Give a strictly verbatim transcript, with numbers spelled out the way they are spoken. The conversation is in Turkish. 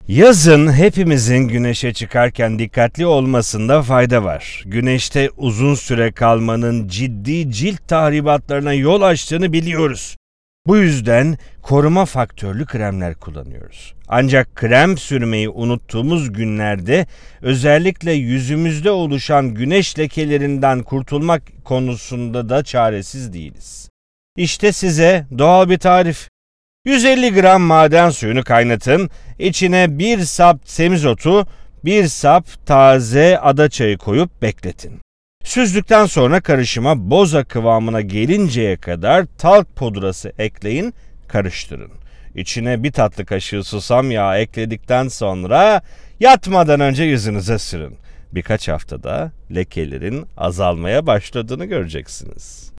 Yazın hepimizin güneşe çıkarken dikkatli olmasında fayda var. Güneşte uzun süre kalmanın ciddi cilt tahribatlarına yol açtığını biliyoruz. Bu yüzden koruma faktörlü kremler kullanıyoruz. Ancak krem sürmeyi unuttuğumuz günlerde özellikle yüzümüzde oluşan güneş lekelerinden kurtulmak konusunda da çaresiz değiliz. İşte size doğal bir tarif. yüz elli gram maden suyunu kaynatın, içine bir sap semizotu, bir sap taze adaçayı koyup bekletin. Süzdükten sonra karışıma boza kıvamına gelinceye kadar talk pudrası ekleyin, karıştırın. İçine bir tatlı kaşığı susam yağı ekledikten sonra yatmadan önce yüzünüze sürün. Birkaç haftada lekelerin azalmaya başladığını göreceksiniz.